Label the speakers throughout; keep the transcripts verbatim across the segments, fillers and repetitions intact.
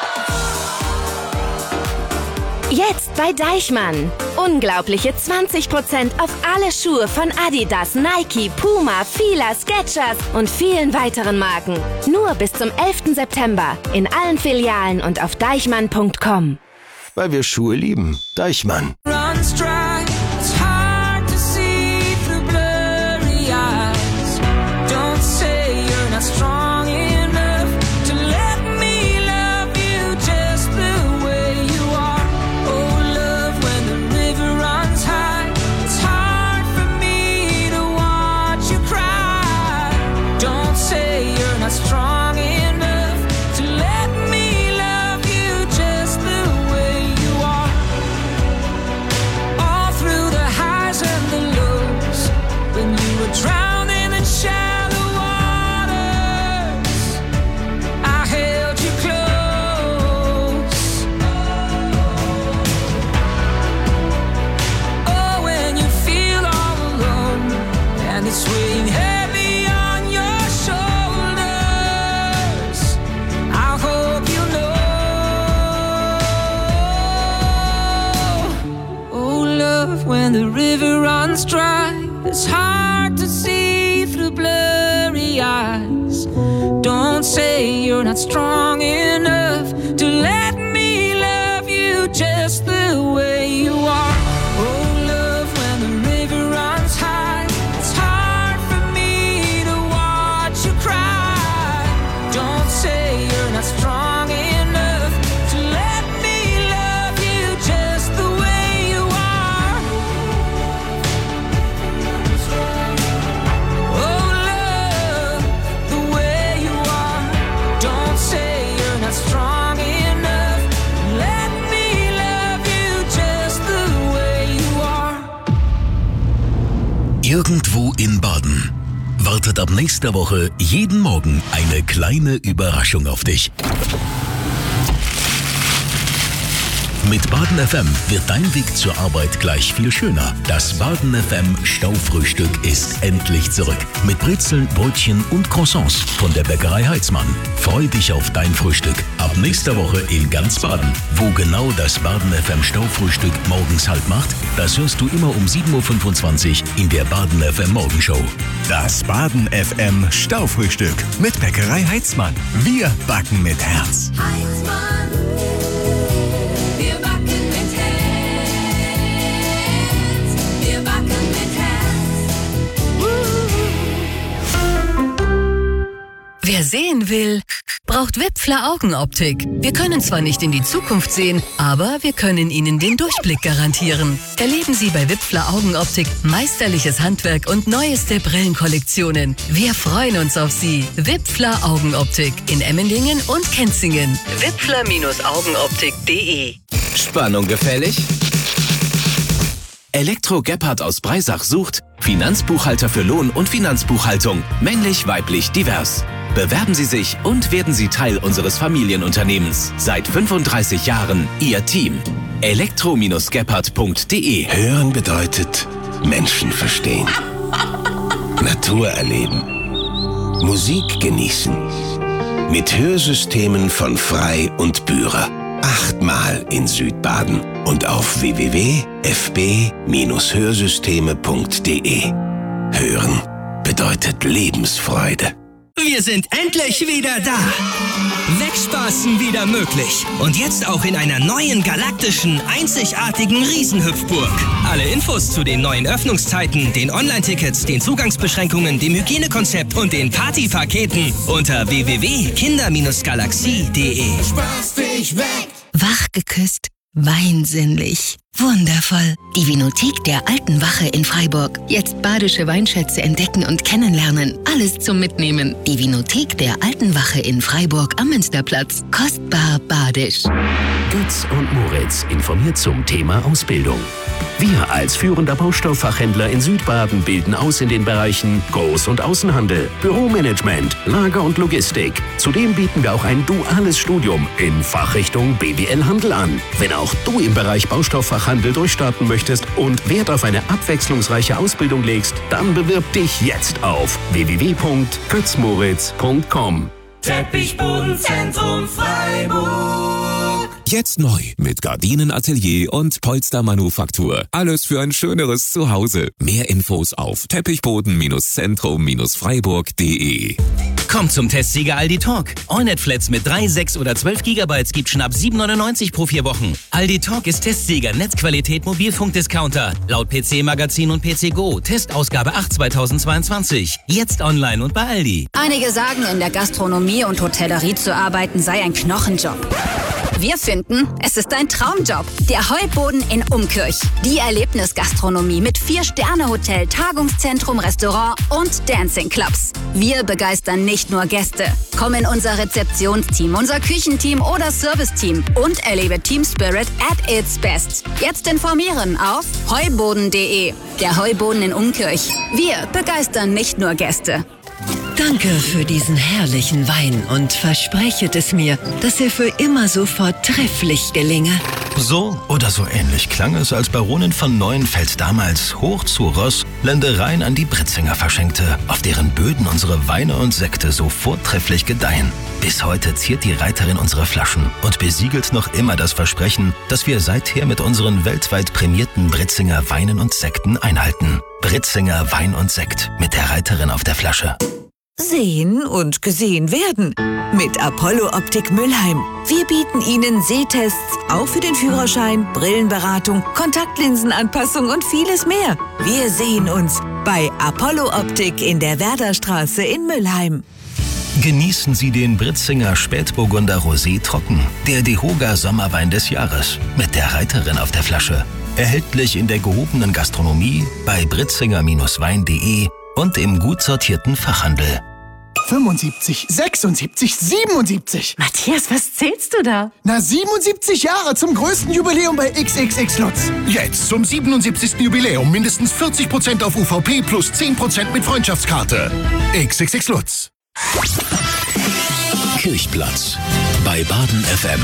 Speaker 1: Jetzt bei Deichmann. Unglaubliche zwanzig Prozent auf alle Schuhe von Adidas, Nike, Puma, Fila, Skechers und vielen weiteren Marken. Nur bis zum elften September in allen Filialen und auf deichmann punkt com.
Speaker 2: Weil wir Schuhe lieben. Deichmann.
Speaker 3: When the river runs dry, it's hard to see through blurry eyes. Don't say you're not strong enough to let me love you just the way you are. Oh, love, when the river runs high, it's hard for me to watch you cry. Don't say you're not strong enough to let me love you just the way you are. Oh, love, the way you are. Don't say you're not strong enough. Let me love you just the way you are.
Speaker 4: Irgendwo in Baden wartet ab nächster Woche jeden Morgen eine kleine Überraschung auf dich. Mit Baden F M wird dein Weg zur Arbeit gleich viel schöner. Das Baden F M Staufrühstück ist endlich zurück. Mit Brezeln, Brötchen und Croissants von der Bäckerei Heitzmann. Freu dich auf dein Frühstück. Ab nächster Woche in ganz Baden. Wo genau das Baden F M Staufrühstück morgens Halt macht, das hörst du immer um sieben Uhr fünfundzwanzig in der Baden F M Morgenshow.
Speaker 5: Das Baden F M Staufrühstück mit Bäckerei Heitzmann. Wir backen mit Herz.
Speaker 3: Heitzmann, wir backen mit Herz. Wir backen mit Herz.
Speaker 6: Wer sehen will, braucht Wipfler Augenoptik. Wir können zwar nicht in die Zukunft sehen, aber wir können Ihnen den Durchblick garantieren. Erleben Sie bei Wipfler Augenoptik meisterliches Handwerk und neueste Brillenkollektionen. Wir freuen uns auf Sie. Wipfler Augenoptik in Emmendingen und Kenzingen. wipfler Augenoptik punkt de.
Speaker 7: Spannung gefällig? Elektro Gebhardt aus Breisach sucht Finanzbuchhalter für Lohn- und Finanzbuchhaltung. Männlich, weiblich, divers. Bewerben Sie sich und werden Sie Teil unseres Familienunternehmens. Seit fünfunddreißig Jahren Ihr Team. elektro Gebhardt punkt de.
Speaker 2: Hören bedeutet Menschen verstehen. Natur erleben. Musik genießen. Mit Hörsystemen von Frei und Bührer. Achtmal in Südbaden und auf w w w punkt f b Hörsysteme punkt de. Hören bedeutet Lebensfreude.
Speaker 8: Wir sind endlich wieder da. Wegspaßen wieder möglich. Und jetzt auch in einer neuen galaktischen, einzigartigen Riesenhüpfburg. Alle Infos zu den neuen Öffnungszeiten, den Online-Tickets, den Zugangsbeschränkungen, dem Hygienekonzept und den Partypaketen unter w w w punkt kinder galaxie punkt de.
Speaker 3: Spaß dich weg.
Speaker 9: Wach geküsst, weinsinnlich, wundervoll. Die Vinothek der Alten Wache in Freiburg. Jetzt badische Weinschätze entdecken und kennenlernen. Alles zum Mitnehmen. Die Vinothek der Alten Wache in Freiburg am Münsterplatz. Kostbar badisch.
Speaker 4: Götz und Moritz informiert zum Thema Ausbildung. Wir als führender Baustofffachhändler in Südbaden bilden aus in den Bereichen Groß- und Außenhandel, Büromanagement, Lager und Logistik. Zudem bieten wir auch ein duales Studium in Fachrichtung B W L-Handel an. Wenn auch du im Bereich Baustofffachhandel durchstarten möchtest und Wert auf eine abwechslungsreiche Ausbildung legst, dann bewirb dich jetzt auf w w w punkt götz moritz punkt com.
Speaker 3: Teppichbodenzentrum Freiburg.
Speaker 10: Jetzt neu mit Gardinenatelier und Polstermanufaktur. Alles für ein schöneres Zuhause. Mehr Infos auf teppichboden-zentrum-freiburg punkt de.
Speaker 8: Kommt zum Testsieger Aldi Talk. AllNet-Flats mit drei, sechs oder zwölf Gigabytes gibt schon ab sieben neunundneunzig pro vier Wochen. Aldi Talk ist Testsieger Netzqualität Mobilfunkdiscounter. Laut P C Magazin und P C Go. Testausgabe acht zweitausendzweiundzwanzig. Jetzt online und bei Aldi.
Speaker 11: Einige sagen, in der Gastronomie und Hotellerie zu arbeiten sei ein Knochenjob. Wir finden, es ist ein Traumjob. Der Heuboden in Umkirch. Die Erlebnisgastronomie mit Vier-Sterne-Hotel, Tagungszentrum, Restaurant und Dancing-Clubs. Wir begeistern nicht nur Gäste. Komm in unser Rezeptionsteam, unser Küchenteam oder Serviceteam und erlebe Team Spirit at its best. Jetzt informieren auf heuboden punkt de. Der Heuboden in Umkirch. Wir begeistern nicht nur Gäste.
Speaker 12: Danke für diesen herrlichen Wein und versprechet es mir, dass er für immer so vortrefflich gelinge.
Speaker 13: So oder so ähnlich klang es, als Baronin von Neuenfeld damals hoch zu Ross Ländereien an die Britzinger verschenkte, auf deren Böden unsere Weine und Sekte so vortrefflich gedeihen. Bis heute ziert die Reiterin unsere Flaschen und besiegelt noch immer das Versprechen, das wir seither mit unseren weltweit prämierten Britzinger Weinen und Sekten einhalten. Britzinger Wein und Sekt mit der Reiterin auf der Flasche.
Speaker 14: Sehen und gesehen werden. Mit Apollo Optik Mülheim. Wir bieten Ihnen Sehtests, auch für den Führerschein, Brillenberatung, Kontaktlinsenanpassung und vieles mehr. Wir sehen uns bei Apollo Optik in der Werderstraße in Mülheim.
Speaker 13: Genießen Sie den Britzinger Spätburgunder Rosé Trocken, der Dehoga Sommerwein des Jahres, mit der Reiterin auf der Flasche. Erhältlich in der gehobenen Gastronomie, bei britzinger Wein punkt de und im gut sortierten Fachhandel.
Speaker 15: fünfundsiebzig, sechsundsiebzig, siebenundsiebzig.
Speaker 16: Matthias, was zählst du da?
Speaker 15: Na, siebenundsiebzig Jahre zum größten Jubiläum bei X X X Lutz.
Speaker 17: Jetzt zum siebenundsiebzigsten Jubiläum mindestens vierzig Prozent auf U V P plus zehn Prozent mit Freundschaftskarte. X X X Lutz.
Speaker 4: Kirchplatz bei Baden F M.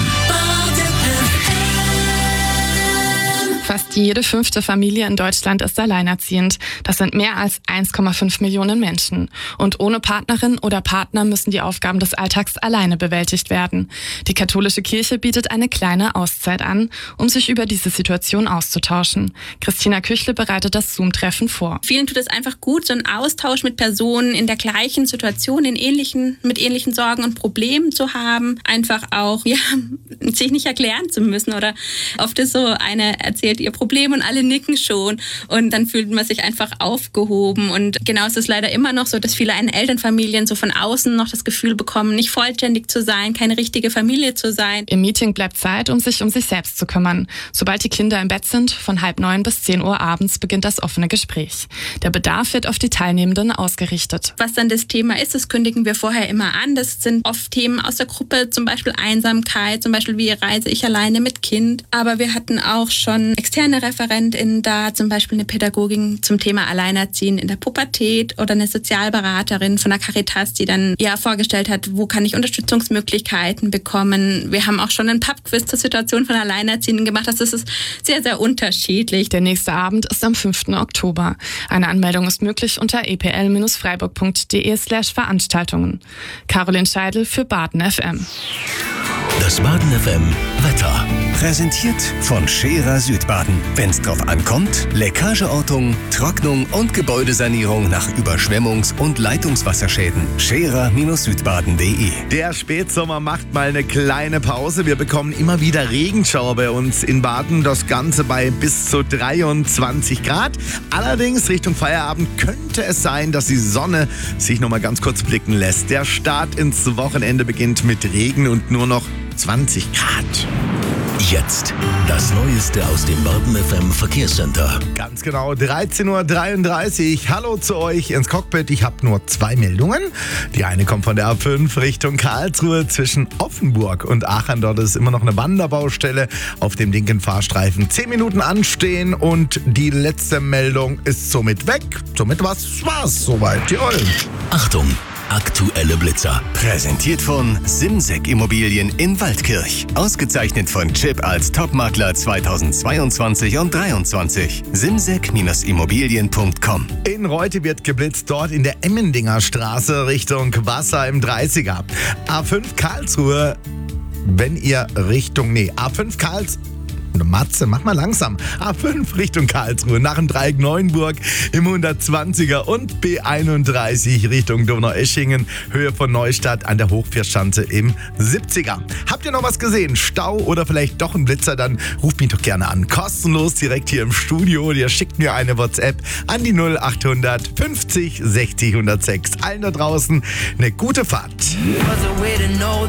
Speaker 18: Fast jede fünfte Familie in Deutschland ist alleinerziehend. Das sind mehr als eins Komma fünf Millionen Menschen. Und ohne Partnerin oder Partner müssen die Aufgaben des Alltags alleine bewältigt werden. Die katholische Kirche bietet eine kleine Auszeit an, um sich über diese Situation auszutauschen. Christina Küchle bereitet das Zoom-Treffen vor.
Speaker 19: Vielen tut es einfach gut, so einen Austausch mit Personen in der gleichen Situation, in ähnlichen, mit ähnlichen Sorgen und Problemen zu haben. Einfach auch, ja, sich nicht erklären zu müssen. Oder oft ist so eine erzählt ihr Problem und alle nicken schon und dann fühlt man sich einfach aufgehoben und genau ist es leider immer noch so, dass viele in Elternfamilien so von außen noch das Gefühl bekommen, nicht vollständig zu sein, keine richtige Familie zu sein.
Speaker 18: Im Meeting bleibt Zeit, um sich um sich selbst zu kümmern. Sobald die Kinder im Bett sind, von halb neun bis zehn Uhr abends beginnt das offene Gespräch. Der Bedarf wird auf die Teilnehmenden ausgerichtet.
Speaker 19: Was dann das Thema ist, das kündigen wir vorher immer an. Das sind oft Themen aus der Gruppe, zum Beispiel Einsamkeit, zum Beispiel wie reise ich alleine mit Kind. Aber wir hatten auch schon externe ReferentInnen da, zum Beispiel eine Pädagogin zum Thema Alleinerziehen in der Pubertät oder eine Sozialberaterin von der Caritas, die dann ja vorgestellt hat, wo kann ich Unterstützungsmöglichkeiten bekommen. Wir haben auch schon einen Pubquiz zur Situation von Alleinerziehenden gemacht. Das ist sehr, sehr unterschiedlich.
Speaker 18: Der nächste Abend ist am fünften Oktober. Eine Anmeldung ist möglich unter e p l Bindestrich freiburg punkt de slash Veranstaltungen. Caroline Scheidel für Baden F M.
Speaker 4: Das Baden F M Wetter.
Speaker 5: Präsentiert von Scherer Südbaden. Wenn's drauf ankommt, Leckageortung, Trocknung und Gebäudesanierung nach Überschwemmungs- und Leitungswasserschäden. Scherer Südbaden punkt de.
Speaker 20: Der Spätsommer macht mal eine kleine Pause. Wir bekommen immer wieder Regenschauer bei uns in Baden. Das Ganze bei bis zu dreiundzwanzig Grad. Allerdings Richtung Feierabend könnte es sein, dass die Sonne sich noch mal ganz kurz blicken lässt. Der Start ins Wochenende beginnt mit Regen und nur noch zwanzig Grad.
Speaker 4: Jetzt das Neueste aus dem Baden F M Verkehrscenter.
Speaker 20: Ganz genau, dreizehn Uhr dreiunddreißig. Hallo zu euch ins Cockpit. Ich habe nur zwei Meldungen. Die eine kommt von der A fünf Richtung Karlsruhe zwischen Offenburg und Aachen. Dort ist immer noch eine Wanderbaustelle auf dem linken Fahrstreifen. Zehn Minuten anstehen und die letzte Meldung ist somit weg. Somit was war's soweit. Jawohl.
Speaker 4: Achtung! Aktuelle Blitzer.
Speaker 5: Präsentiert von Simsek Immobilien in Waldkirch. Ausgezeichnet von Chip als Topmakler zweitausendzweiundzwanzig und dreiundzwanzig. simsek Immobilien punkt com.
Speaker 20: In Reute wird geblitzt, dort in der Emmendinger Straße Richtung Wasser im dreißiger. A fünf Karlsruhe wenn ihr Richtung, nee, A fünf Karls... Matze, mach mal langsam. A fünf Richtung Karlsruhe, nach dem Dreieck Neuenburg im hundertzwanziger und B einunddreißig Richtung Donaueschingen, Höhe von Neustadt an der Hochvierschanze im siebziger. Habt ihr noch was gesehen? Stau oder vielleicht doch ein Blitzer? Dann ruft mich doch gerne an. Kostenlos direkt hier im Studio. Ihr schickt mir eine WhatsApp an die null achthundert fünfzig sechzig hundertsechs. Allen da draußen eine gute Fahrt.